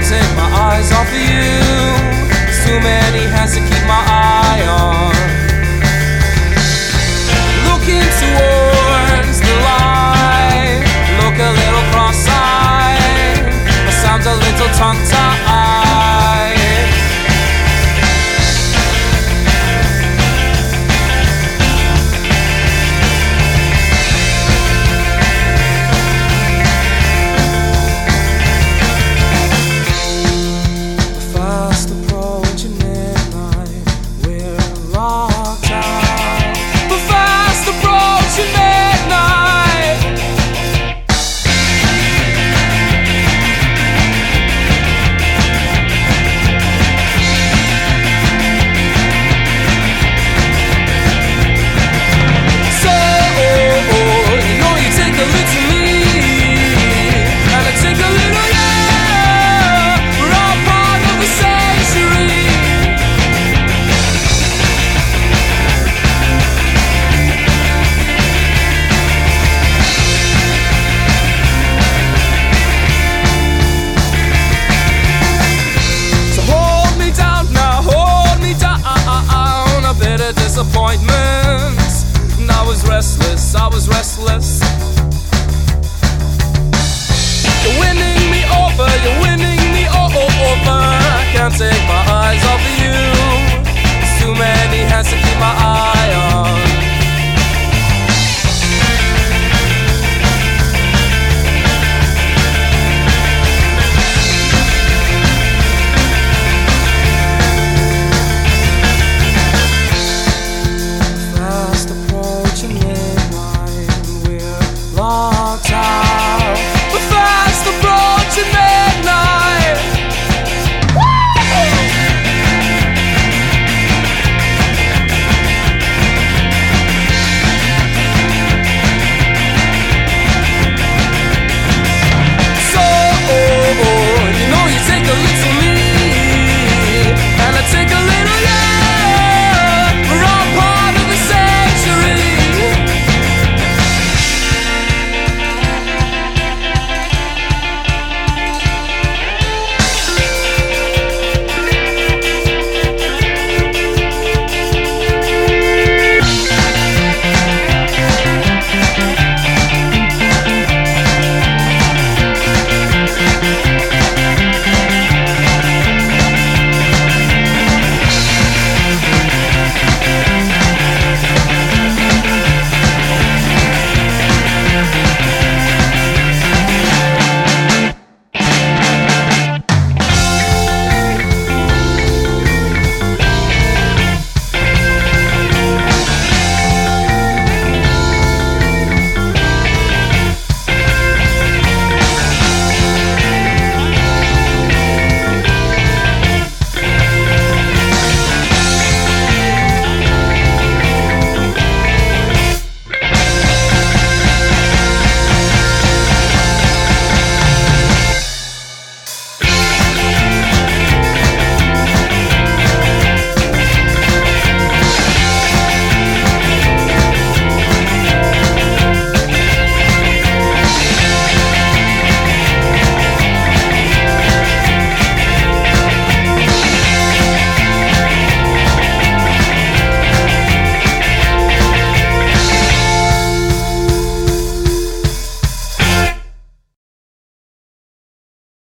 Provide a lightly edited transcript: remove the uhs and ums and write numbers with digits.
take my eyes off of you. There's too many hands to keep my eye on. Looking towards the light, look a little cross-eyed. My sound's a little tongue-tied. Disappointments, and I was restless, I was restless. You're winning me over, you're winning me over. I can't take my eyes off of you. There's too many hands to keep my eye on. Locked out.